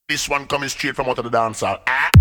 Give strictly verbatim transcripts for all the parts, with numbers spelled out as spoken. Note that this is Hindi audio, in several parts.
This one coming straight from out of the dance hall. Ah.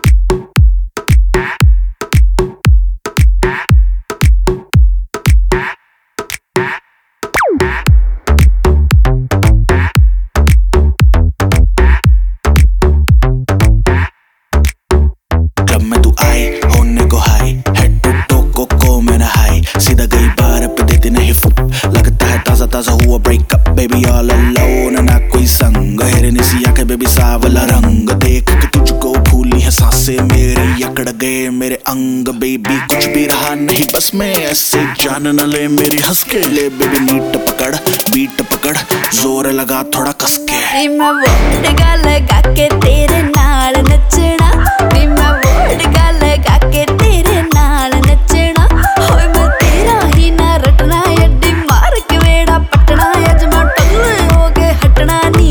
Club में तू आई होने को हाई हेड टू टो को को मैंने हाई सीधा गई बार पे देती नहीं फुट लगता है ताजा ताजा हुआ ब्रेकअप बेबी ऑल अलोन ना कोई संग हेरनी सी आंखें बेबी सावला रंग देख के तुझको भूली है सांसें मेरी अकड़ गए मेरे अंग बेबी कुछ भी रहा नहीं बस मैं ऐसे जान न ले मेरी हंस के ले बेबी नीट पकड़ बीट पकड़ जोर लगा थोड़ा कस के मैं वोडका लगा के तेरे नाल नचना मैं वोडका लगा के तेरे नाल नचना होए मैं तेरा ही ना रटना अड्डी मार के वेड़ा पटना अज मैं टल्ले हो के हटना नी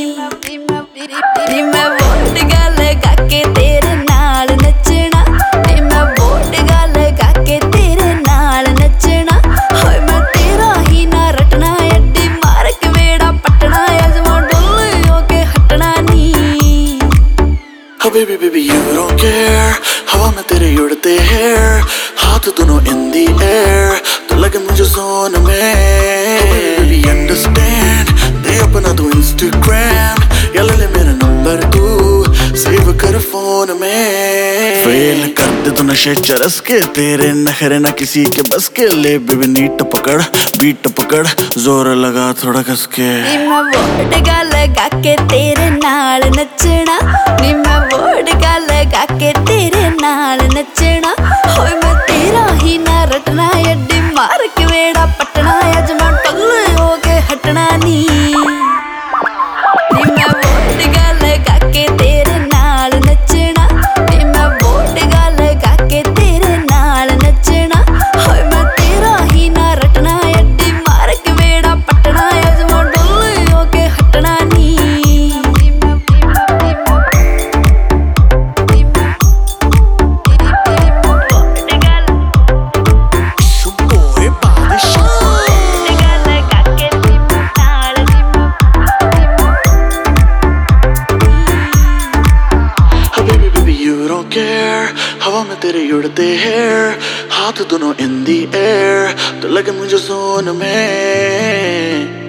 मैं वोडका लगा के तेरे नाल नचना मैं वोडका लगा के तेरे नाल नचना होए मैं तेरा ही ना रटना अड्डी मार के वेड़ा पटना अज मैं टल्ले हो के हटना नी Oh baby baby you don't care हवा में तेरे उड़ते hair हाथ दोनों in the air तो लगे मुझे जोन में oh baby baby understand दे अपना तू Instagram या ले ले मेरा नंबर तू सेव कर फोन में फेल कर दे तू नशे चरस के तेरे नखरे ना किसी के बस के ले बेबी नीट पकड़ बीट पकड़ जोर लगा थोड़ा कस के मैं वोडका लगा के तेरे नाल नचना नी मैं वोडका लगा के तेरे नाल नचना होए मैं तेरा ही ना रटना अड्डी मार के वेड़ा पटना अज मैं टल्ले हो के हटना नी मैं वोडका लगा के तेरे नाल नचना नी मैं वोडका लगा के तेरे नाल नचना होए मैं तेरा ही ना रटना अड्डी मार के वेड़ा पटना अज मैं टल्ले हो के हटना नी सुबोए बादशाह baby baby you don't care हवा में तेरे उड़ते hair हाथ दोनों in the air तो लगे मुझे जोन में